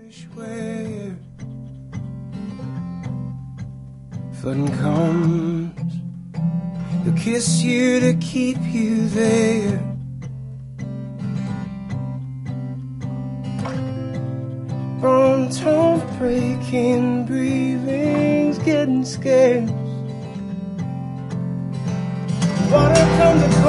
where flooding comes, he'll kiss you to keep you there. On tones breaking, breathing's getting scarce. Water comes across